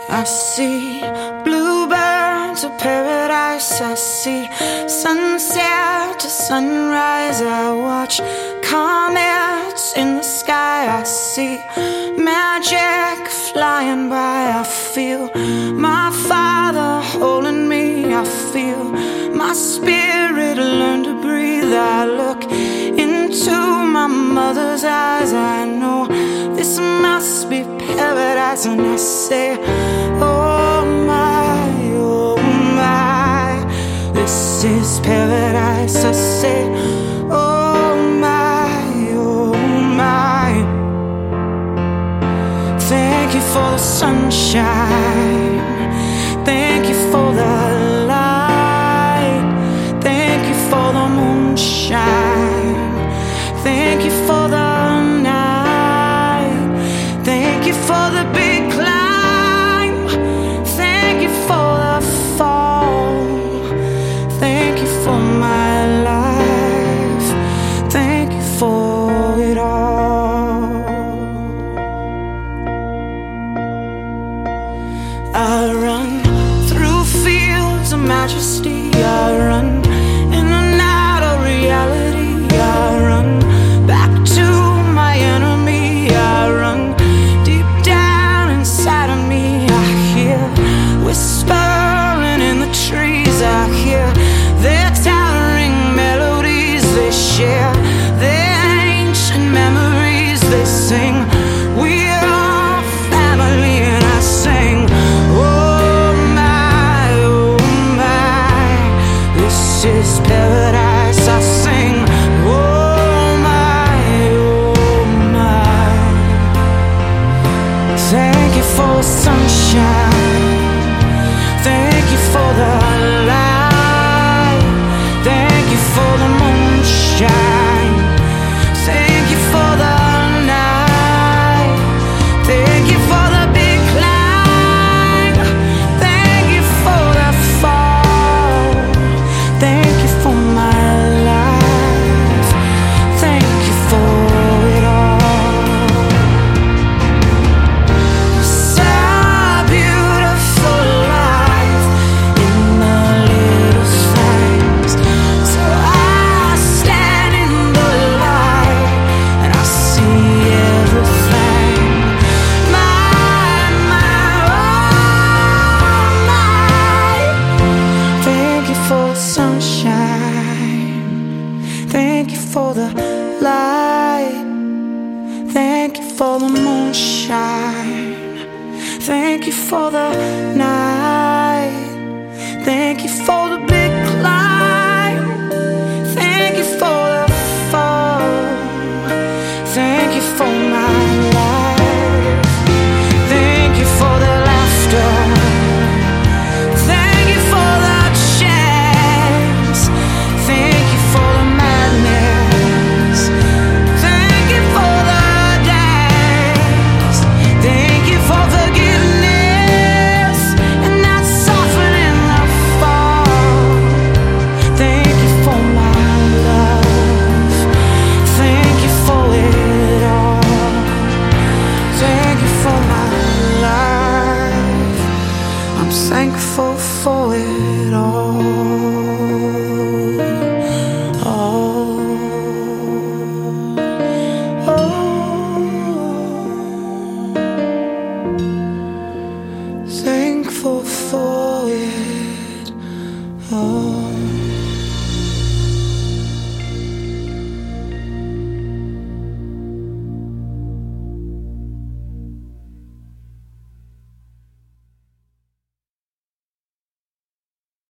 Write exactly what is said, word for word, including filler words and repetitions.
I see bluebirds of paradise. I see sunset to sunrise. I watch comets in the sky. I see magic flying by. I feel my Father holding me. I feel my spirit learn to breathe. I look into my mother's eyes. I know this must be paradise. And I say, oh my, oh my, this is paradise. I say, oh my, oh my. Thank you for the sunshine. Thank you for the light. Thank you for the moonshine. Thank you for the night. Thank you for the big climb. Thank you for the fall. Thank you for my life. Thank you for it all. I run through fields of majesty. I run in and out of reality. I run back to my enemy. I run deep down inside of me. I hear whispering in the trees. I hear their towering melodies. They share their ancient memories. They sing, we're all family. And I sing, oh my, oh my, this is paradise. I sing, oh my, oh my. Thank you for the sunshine. Thank you for the light. Thank you for the moonshine. Thank you for the night. Thank you for the big climb. Thank you for the fall. Thank you for my life. Thank you for it all. So beautiful life in the little things. So I stand in the light and I see everything. My, my, oh my. Thank you for the sunshine. Thank you for the light. Thank you for the moonshine. Thank you for the night. Thank you for the big climb. Thank you for the fall. Thank you for my life. Thank you for the laughter. Thank you for the chance. Thank you for the madness. Thank you for the dance. Thank you for forgiveness and not softening the fall. Thank you for my love. Thank you for it all. Thank you for my life. I'm thankful for it all. Oh, oh. Thankful for it all.